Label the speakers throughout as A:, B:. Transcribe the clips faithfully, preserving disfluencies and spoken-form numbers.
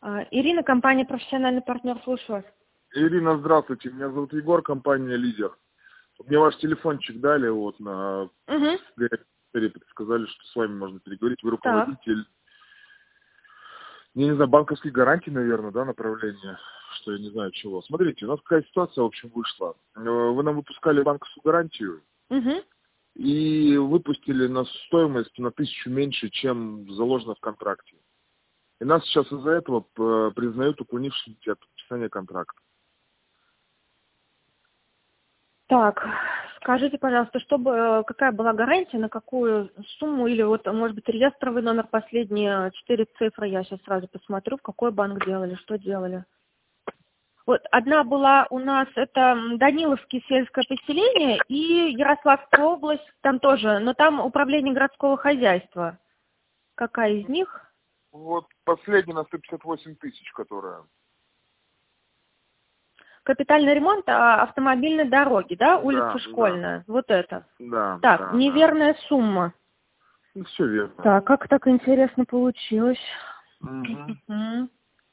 A: А, Ирина, компания «Профессиональный партнер», слушаю вас.
B: Ирина, здравствуйте. Меня зовут Егор, компания «Лидер». Мне ваш телефончик дали, вот, на
A: Угу.
B: сказали, что с вами можно переговорить. Вы
A: Так.
B: руководитель, я не знаю, банковских гарантий, наверное, да, направление, что я не знаю чего. Смотрите, у нас какая ситуация, в общем, вышла. Вы нам выпускали банковскую гарантию
A: Угу.
B: и выпустили на стоимость на тысячу меньше, чем заложено в контракте. И нас сейчас из-за этого э, признают уклонившимся от подписания контракта.
A: Так, скажите, пожалуйста, чтобы, какая была гарантия, на какую сумму, или вот, может быть, реестровый номер, последние четыре цифры, я сейчас сразу посмотрю, в какой банк делали, что делали. Вот одна была у нас, это Даниловское сельское поселение и Ярославская область, там тоже, но там управление городского хозяйства. Какая из них?
B: Вот последняя на сто пятьдесят восемь тысяч, которая...
A: Капитальный ремонт а, автомобильной дороги, да, улица
B: Да,
A: Школьная,
B: да.
A: вот это.
B: Да,
A: Так,
B: да,
A: неверная сумма.
B: да. Все верно.
A: Так, как так интересно получилось.
B: Угу.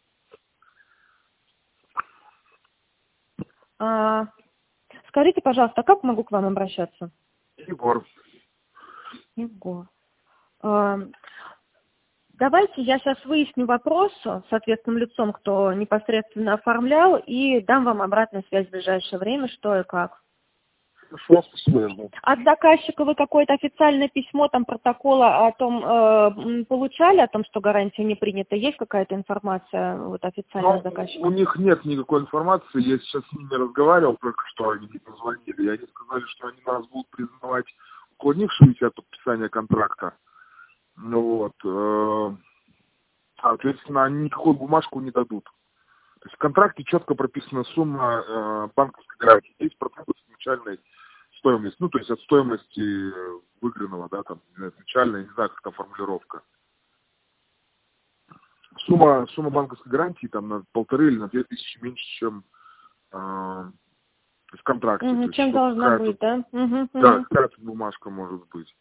A: А, скажите, пожалуйста, а как могу к вам обращаться?
B: Егор.
A: Егор. А, давайте я сейчас выясню вопрос с ответственным лицом, кто непосредственно оформлял, и дам вам обратную связь в ближайшее время, что и как.
B: Хорошо, спасибо, я жду.
A: От заказчика вы какое-то официальное письмо, там протокола о том э, получали, о том, что гарантия не принята? Есть какая-то информация вот, официальная от заказчика?
B: У них нет никакой информации. Я сейчас с ними разговаривал, только что они мне позвонили. И они сказали, что они нас будут признавать уклонившимися от подписания контракта. Ну вот. Э, соответственно, они никакую бумажку не дадут. То есть в контракте четко прописана сумма э, банковской гарантии. десять процентов с начальной стоимости. Ну, то есть от стоимости выигранного, да, там, начальная, не знаю, как там формулировка. Сумма, сумма банковской гарантии там на полторы или на две тысячи меньше, чем э, в контракте.
A: Угу,
B: То есть,
A: чем должна быть, да? Угу,
B: да,
A: угу.
B: какая-то бумажка может быть.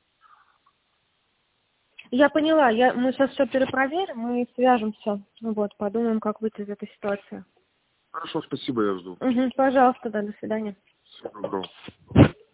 A: Я поняла, я, мы сейчас все перепроверим и свяжемся. Ну вот, подумаем, как выйти из этой ситуации.
B: Хорошо, спасибо, я жду.
A: Угу, пожалуйста, да, до свидания.
B: Всего доброго.